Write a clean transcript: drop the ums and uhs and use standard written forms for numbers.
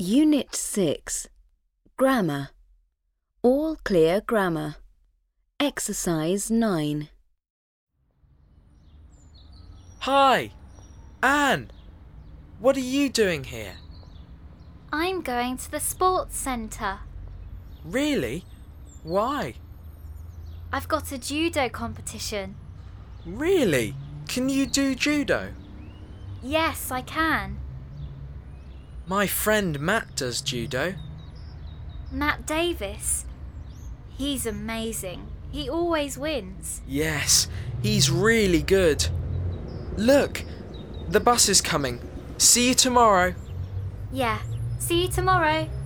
Unit 6. Grammar. All clear grammar. Exercise 9. Hi, Anne. What are you doing here? I'm going to the sports centre. Really? Why? I've got a judo competition. Really? Can you do judo? Yes, I can. My friend Matt does judo. Matt Davis. He's amazing. He always wins. Yes, he's really good. Look, the bus is coming. See you tomorrow. Yeah, see you tomorrow.